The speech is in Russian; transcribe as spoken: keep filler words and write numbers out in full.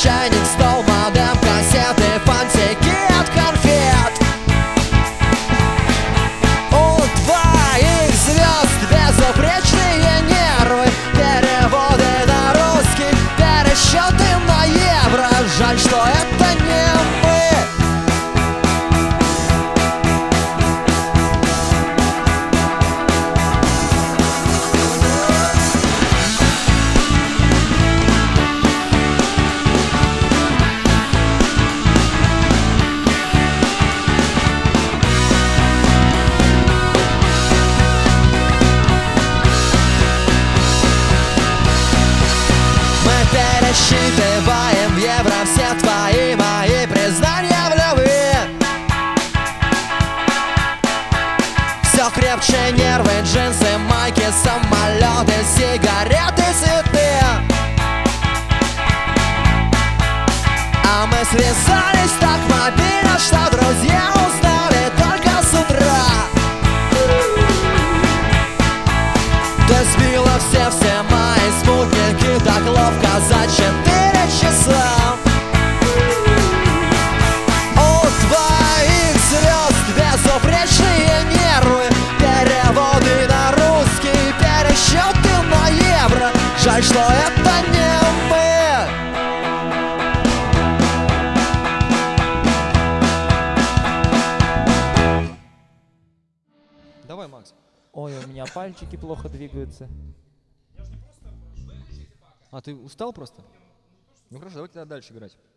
чайник, стол, модем, кассеты, фантики от конфет. У твоих звезд безупречные нервы, переводы на русский, пересчеты на евро. Жаль, что это не мы. Пересчитываем в евро все твои мои признания в любви. Все крепче нервы, джинсы, майки, самолеты, сигареты, цветы. А мы связались так мобильно, что друзья узнали только с утра. Ты сбила все-все мои спутники так ловко за четыре часа. У твоих звезд безупречные нервы, переводы на русский, пересчеты на евро. Жаль, что это не мы. Давай, Макс. Ой, у меня пальчики плохо двигаются. А, ты устал просто? Ну хорошо, давай тогда дальше играть.